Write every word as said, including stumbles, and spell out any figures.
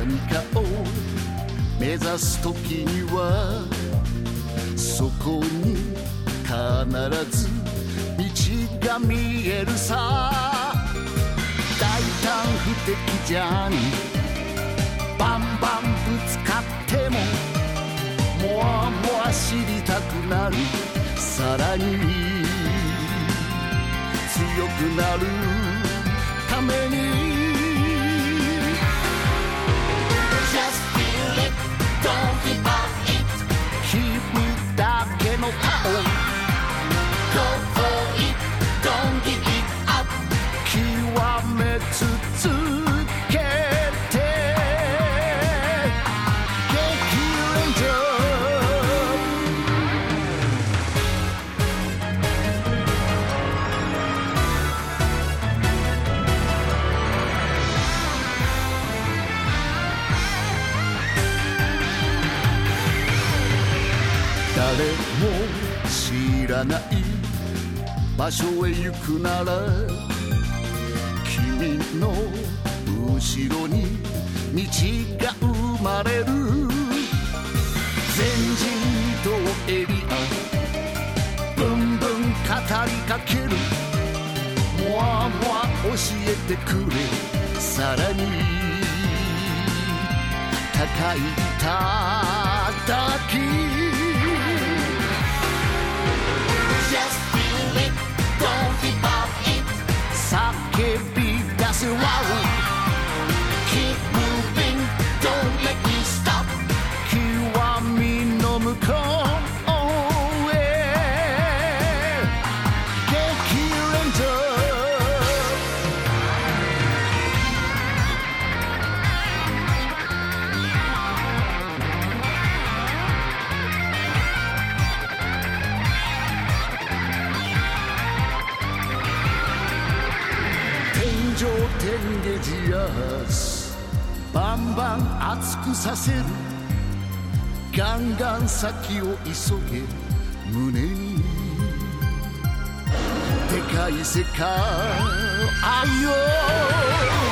何かを目指す時にはそこに必ず道が見えるさ。大胆不敵じゃにバンバンぶつかってももわもわ知りたくなる。さらに強くなるために Just feel it, don't give up it 君だけの顔 Go for it, don't give it up 極め続けて激レンジャー誰も知らない場所へ行くなら君の後ろに道が生まれる。前人未到エリアブンブン語りかける。もわもわ教えてくれ。さらに高い叩きJust feel it, don't give up it 叫び出せ Wow Keep moving, don't let me stop 極みの向こうへ激レンジャー天ゲジアスバンバン熱くさせる。ガンガン先を急げ胸にでかい世界よ